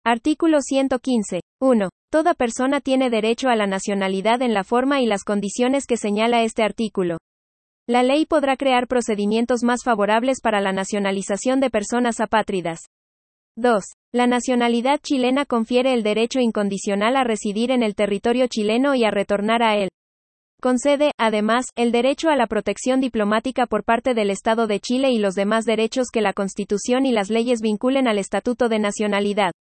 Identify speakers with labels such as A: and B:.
A: Artículo 115. 1. Toda persona tiene derecho a la nacionalidad en la forma y las condiciones que señala este artículo. La ley podrá crear procedimientos más favorables para la nacionalización de personas apátridas. 2. La nacionalidad chilena confiere el derecho incondicional a residir en el territorio chileno y a retornar a él. Concede, además, el derecho a la protección diplomática por parte del Estado de Chile y los demás derechos que la Constitución y las leyes vinculen al Estatuto de Nacionalidad.